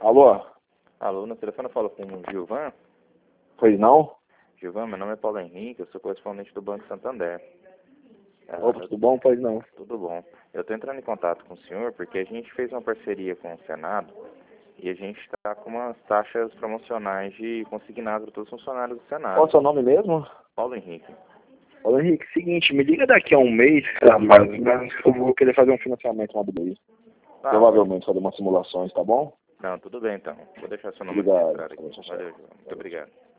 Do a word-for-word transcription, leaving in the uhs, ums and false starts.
Alô? Alô, no telefone eu falo com o Gilvan. Pois não? Gilvan, meu nome é Paulo Henrique, eu sou correspondente do Banco Santander. Ah, Opa, tudo bom? Pois não. Tudo bom. Eu estou entrando em contato com o senhor porque a gente fez uma parceria com o Senado e a gente está com umas taxas promocionais de consignados para todos os funcionários do Senado. Qual é o seu nome mesmo? Paulo Henrique. Ô Henrique, seguinte, me liga daqui a um mês, cara, mas, mas eu vou querer fazer um financiamento lá do B I. Ah, Provavelmente fazer umas simulações, tá bom? Não, tudo bem então. Vou deixar seu nome Obrigado. registrado aqui. Valeu, Gilvan. Muito obrigado.